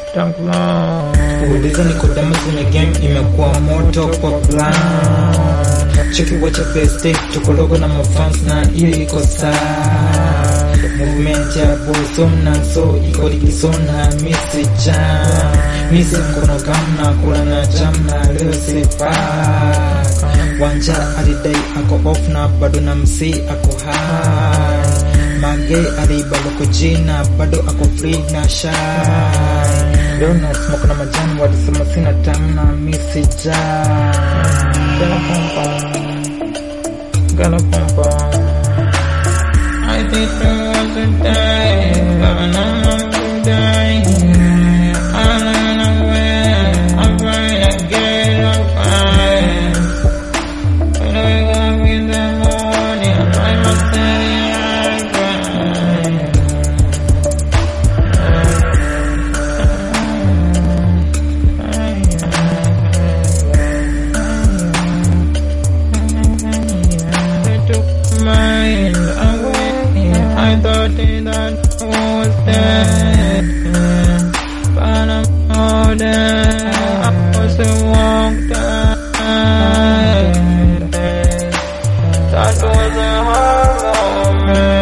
Uliza niko damu kwenye game imekuwa moto kwa plan. Cheki wacha best tuko logo na mafans na hiyo iko saa. Movement ya bosom na so iko likisona misi mkono kamna kula na jamna leo sepa. Wanja alidai ako off na bado na msi ako high. Mage alibalo kujina bado ako free na shy. Leo na smoke na majani walisema sina tamu na misi jai. Gonna pump on. I think I want to die, but I'm not to die. I'm on the way, I'm trying to get up high. When I wake up in the morning, I find myself I thought that I was dead, but I'm all dead. I was a walk dead. That was a hard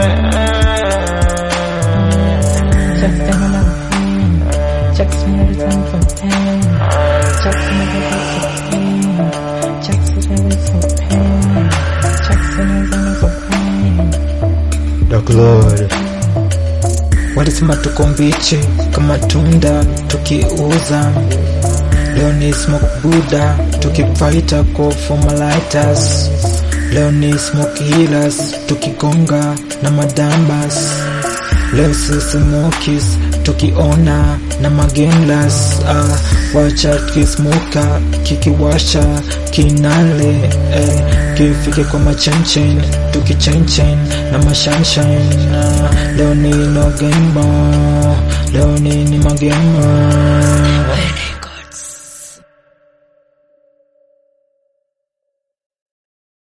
moment. Just a little pain. Just a little for pain. Just a little for pain. Just a little for pain. Just a little for pain. Dark Lord walisema tuko mbichi kama tunda tukiuza. Leo ni smoke Buddha tukifighter kwa formalitas. Leo ni smoke healers tukigonga na madambas. Leo si smokies tukiona na magenlas. Wacha tukismoka kikiwasha kinale kifike kwa machenchen tukichenchen na mashanshan. Leo ni no game, leo ni magema.